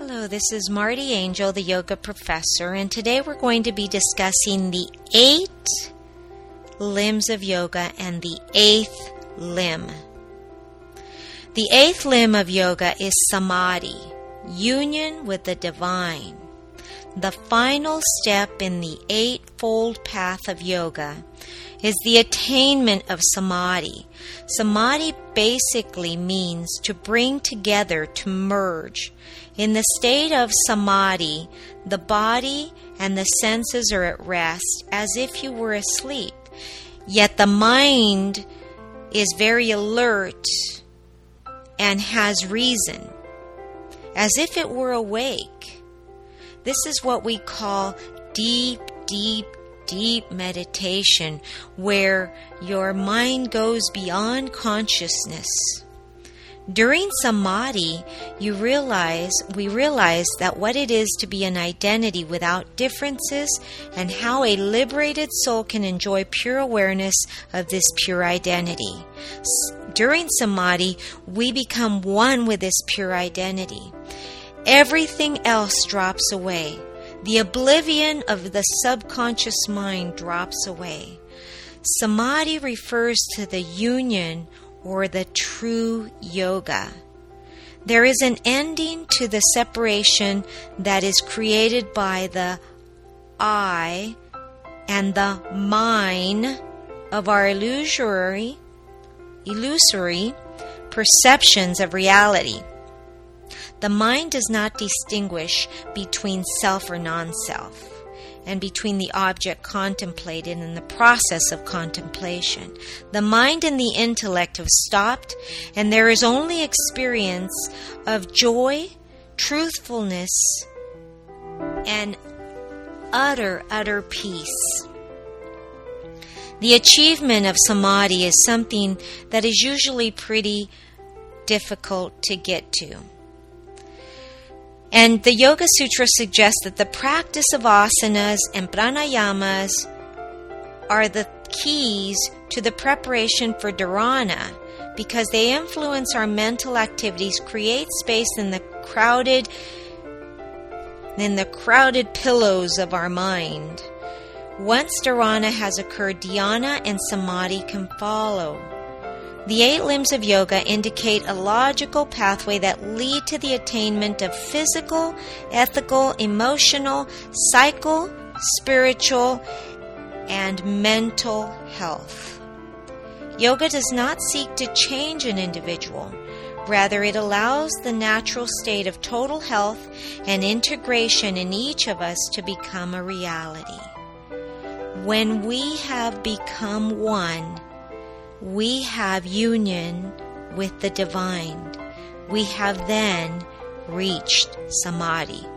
Hello, this is Marty Angel, the yoga professor, and today we're going to be discussing the 8 limbs of yoga and the 8th limb. The 8th limb of yoga is samadhi, union with the divine. The final step in the 8-fold path of yoga is the attainment of samadhi. Samadhi basically means to bring together, to merge. In the state of samadhi, the body and the senses are at rest as if you were asleep, yet the mind is very alert and has reason, as if it were awake. This is what we call deep meditation, where your mind goes beyond consciousness. During samadhi, we realize that what it is to be an identity without differences and how a liberated soul can enjoy pure awareness of this pure identity. During samadhi, we become one with this pure identity. Everything else drops away. The oblivion of the subconscious mind drops away. Samadhi refers to the union or the true yoga. There is an ending to the separation that is created by the I and the mine of our illusory perceptions of reality. The mind does not distinguish between self or non-self, and between the object contemplated and the process of contemplation. The mind and the intellect have stopped, and there is only experience of joy, truthfulness, and utter peace. The achievement of samadhi is something that is usually pretty difficult to get to. And the Yoga Sutra suggests that the practice of asanas and pranayamas are the keys to the preparation for dharana, because they influence our mental activities, create space in the crowded pillows of our mind. Once dharana has occurred, dhyana and samadhi can follow. The 8 limbs of yoga indicate a logical pathway that lead to the attainment of physical, ethical, emotional, psychical, spiritual, and mental health. Yoga does not seek to change an individual. Rather, it allows the natural state of total health and integration in each of us to become a reality. When we have become one, we have union with the divine. We have then reached samadhi.